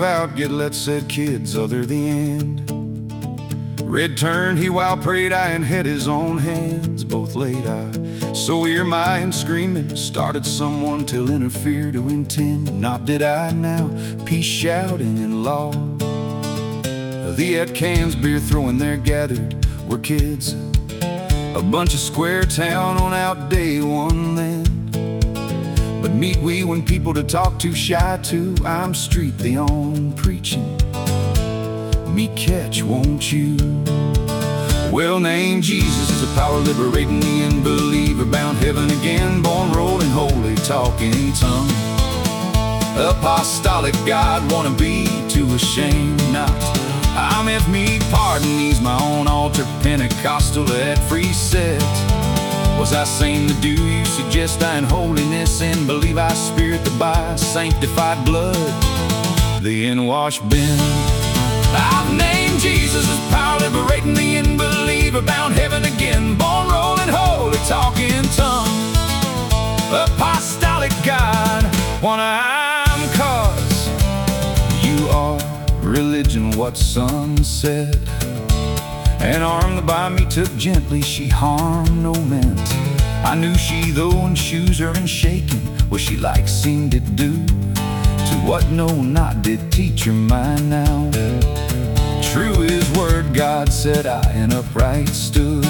out, get let said kids other the end. Red turned, he while prayed I, and had his own hands both laid I. So ear my and screaming, started someone till interfere to intend. Not did I now, peace shouting and law. The at cans beer throwing there gathered were kids, a bunch of square town on out day one then. But meet we when people to talk to shy to, I'm street the on preaching. Me catch, won't you? Well, name Jesus is a power liberating the unbeliever, bound heaven again, born rolling holy, talking tongue. Apostolic God, wanna be too ashamed not. I'm if me pardon, he's my own altar, Pentecostal at free set. Was I sane to do you suggest I in holiness and believe I spirit the by sanctified blood, the in-wash bin? I've named Jesus as power liberating the unbeliever, bound heaven again, born rolling holy, talking tongue. Apostolic God, one I'm cause you are religion, what some said. An arm that by me took gently, she harm no meant. I knew she though, and shoes her and shaking, what she like seemed to do to what no not did teach her mind now. True his word, God said I, and upright stood.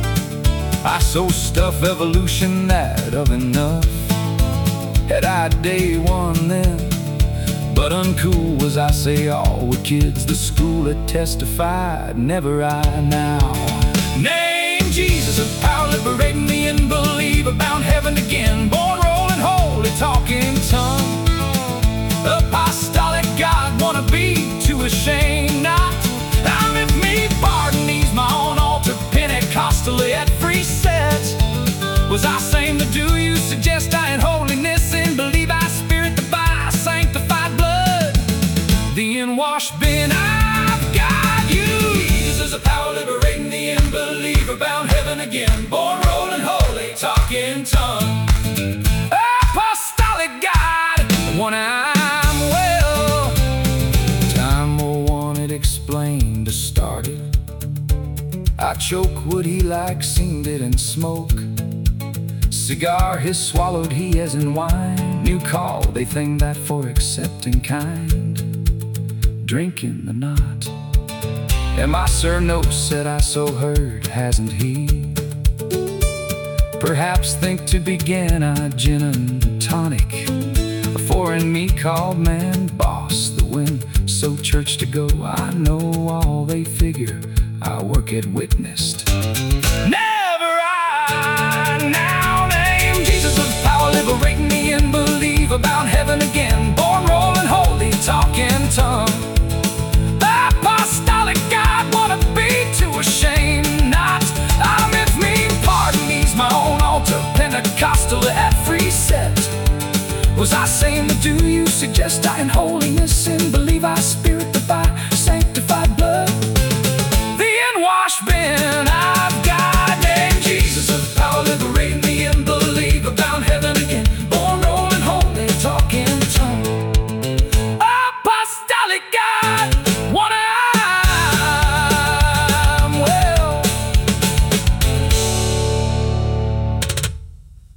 I so stuff evolution that of enough had I day one then. But uncool was I, say all with kids the school had testified, never I now. Name Jesus of power liberating the unbeliever, bound heaven again, born rolling holy, talking tongue. Apostolic God, wanna be too ashamed not. I'm if me pardon, he's my own altar, Pentecostal at free set. Was I same to do you suggest I in holiness and believe I spirit the by sanctified blood, the in-wash bin? I've got you. Jesus is a power liberating the unbeliever, bound heaven again, born rolling holy, talking tongue. Apostolic God, one I'm well. Time will want it explained to start it. I choke what he likes, seemed it and smoke. Cigar his swallowed he as in wine. New call they think that for accepting kind. Drinking the knot. And my sir no said I so heard, hasn't he? Perhaps think to begin a gin and tonic. A foreign me called man boss the wind. So church to go, I know all they figure I work at witnessed. Never I now name Jesus of power liberating the unbeliever, bound heaven again, born rolling holy, talking tongue. Apostolic God, wanna be too ashamed not. I'm if me pardon, he's my own altar, Pentecostal at free set. Was I saying to do you suggest I in holiness and believe I spirit the by